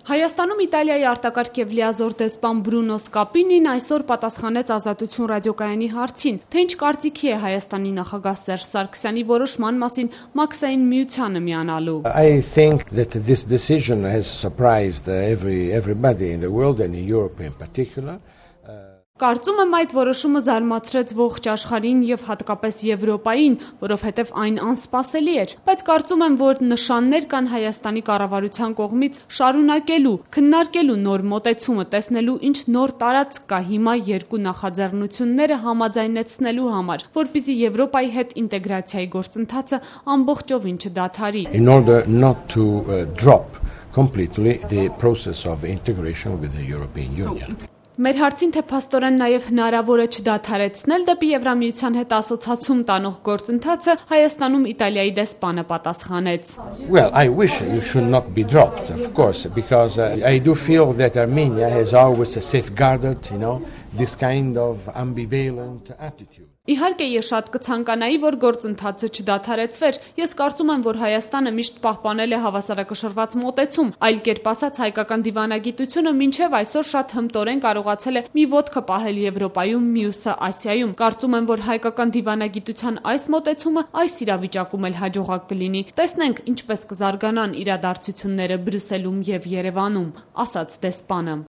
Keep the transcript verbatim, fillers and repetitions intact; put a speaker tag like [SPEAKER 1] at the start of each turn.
[SPEAKER 1] Հայաստանում Իտալիայի արտակարգ եւ լիազոր դեսպան Բրունո Սկապինին այսօր պատասխանեց Ազատություն ռադիոկայանի հարցին, թե ինչ կարծիքի է Հայաստանի նախագահ Սերժ Սարգսյանի որոշման մասին Մաքսային միությանը միանալու։
[SPEAKER 2] I think that this decision has surprised every everybody in the world and in Europe in particular.
[SPEAKER 1] Կարծում եմ այդ որոշումը զարմացրեց ողջ աշխարհին եւ հատկապես Եվրոպային, որովհետեւ այն անսպասելի էր, բայց կարծում եմ, որ նշաններ կան Հայաստանի կառավարության կողմից շարունակելու, քննարկելու նոր մոտեցումը, տեսնելու ինչ նոր տարածք կա հիմա երկու նախաձեռնությունները համաձայնեցնելու համար, որպեսզի Եվրոպայի հետ ինտեգրացիայի գործընթացը ամբողջովին չդադարի։
[SPEAKER 2] In order not to uh, drop completely the process of integration with the European Union.
[SPEAKER 1] Մեր հարցին թե փաստորեն նաև հնարավոր է չդադարեցնել դեպի Եվրամիության հետ ասոցացում տանող գործընթացը Հայաստանում Իտալիայի դեսպանը պատասխանեց.
[SPEAKER 2] Well, I wish you should not be dropped, of course, because uh, I do feel that Armenia has always safeguarded, you know, this kind of ambivalent attitude.
[SPEAKER 1] Իհարկե ես շատ կցանկանայի, որ գործընթացը չդադարեցվեր։ Ես կարծում եմ, որ Հայաստանը միշտ պահպանել է հավասարակշռված մոտեցում, այլ կերպ ասած հայկական դիվանագիտությունը մինչև այսօր շատ հմտորեն կարողացել է մի ոտքը պահել Եվրոպայում, մյուսը Ասիայում։ Կարծում եմ, որ հայկական դիվանագիտության այս մոտեցումը այս իրավիճակում էլ հաջողակ կլինի։ Տեսնենք ինչպես կզարգանան իրադարձությունները Բրյուսելում եւ Երևանում, ասաց դեսպանը։